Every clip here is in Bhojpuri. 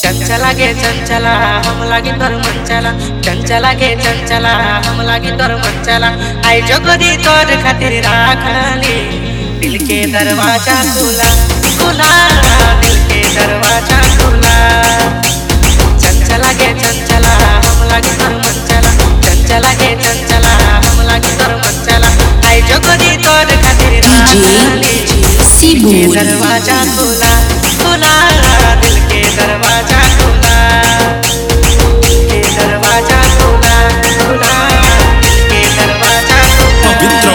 चंचला गे चंचला हम लागी तोर मंचला चंचला गे चंचला हम लागी तोर मंचला आई जोगदी तोर खातिर राखली दिल के दरवाजा खुला खुला दिल के दरवाजा खुला चंचला गे चंचला हम लागी तोर मंचला चंचला गे चंचला हम लागी तोर मंचला आई जोगदी तोर खातिर राखली दिल के दरवाजा खुला खुला दिल के दरवाजा खुला दिल के दरवाजा खुला खुला दिल के दरवाजा खुला पवित्र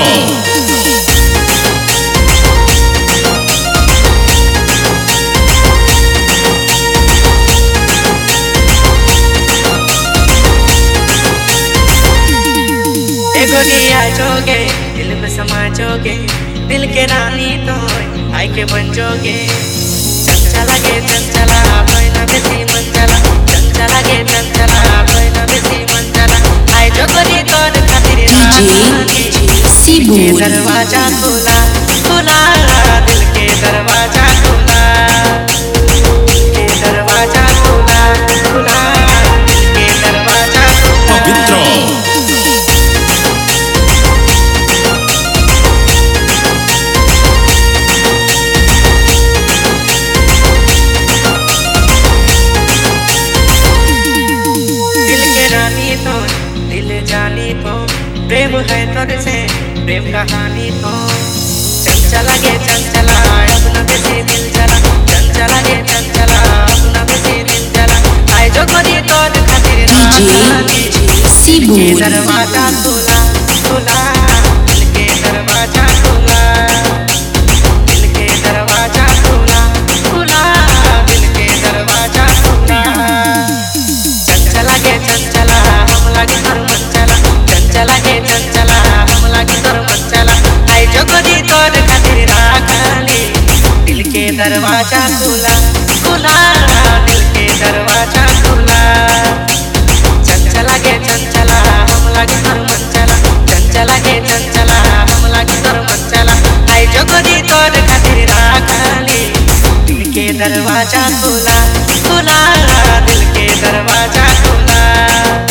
देखो दिया जोगे दिल में समा जोगे दिल के रानी तो आई के बन जोगे चंचला गे चंचला कोई ना बेसी मंचला चंचला गे चंचला कोई ना बेसी मंचला आई जोगरी तोर खातिर सिबू के दरवाजा खुला खुला दिल के दरवाजा खुला दिल के दरवाजा खुला खुला दिल के दरवाजा खुला पवित्र दिल जानी तो प्रेम है तोर से प्रेम कहानी तो चंचला गे चंचला अपना बेसी दिल चला चंचला गे चंचला अपना बेसी दिल चला आई जो गोरी तोर खातिर सिबू के दरवाजा खुला खुला दिल के दरवाजा खुला दिल के दरवाजा खुला खुला दिल के दरवाजा खुला चंचला गे चंचला हम लागी तोर मंचला चंचला गे चंचला हम लागी तोर मंचला आई जोगदी तोर खातिर राखली दिल के दरवाजा खुला खुला दिल के दरवाजा खुला चंचला गे चंचला हम लागी तोर मंचला चंचला गे चंचला हम लागी तोर मंचला आई जोगदी तोर खातिर राखली दिल के दरवाजा खुला खुला दिल के दरवाजा खुला।